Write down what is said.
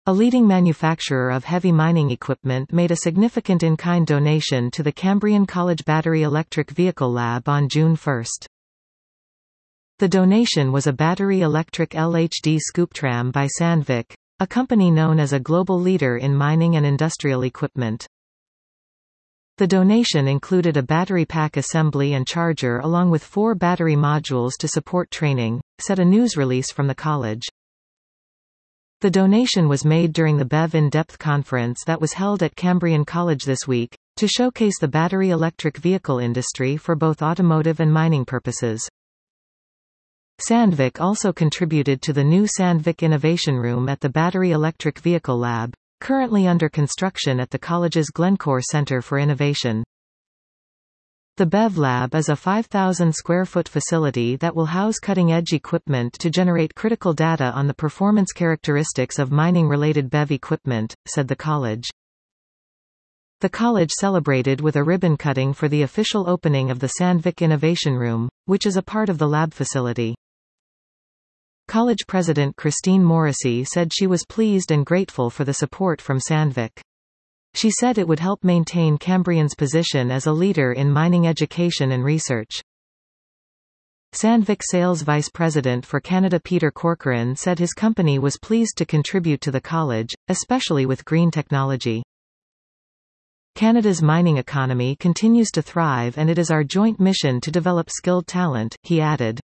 A leading manufacturer of heavy mining equipment made a significant in-kind donation to the Cambrian College Battery Electric Vehicle Lab on June 1. The donation was a battery electric LHD scoop tram by Sandvik, a company known as a global leader in mining and industrial equipment. The donation included a battery pack assembly and charger along with 4 battery modules to support training, said a news release from the college. The donation was made during the BEV In-Depth conference that was held at Cambrian College this week, to showcase the battery electric vehicle industry for both automotive and mining purposes. Sandvik also contributed to the new Sandvik Innovation Room at the Battery Electric Vehicle Lab, currently under construction at the college's Glencore Center for Innovation. The BEV Lab is a 5,000 square foot facility that will house cutting-edge equipment to generate critical data on the performance characteristics of mining-related BEV equipment, said the college. The college celebrated with a ribbon cutting for the official opening of the Sandvik Innovation Room, which is a part of the lab facility. College president Christine Morrissey said she was pleased and grateful for the support from Sandvik. She said it would help maintain Cambrian's position as a leader in mining education and research. Sandvik sales vice president for Canada Peter Corcoran said his company was pleased to contribute to the college, especially with green technology. Canada's mining economy continues to thrive and it is our joint mission to develop skilled talent, he added.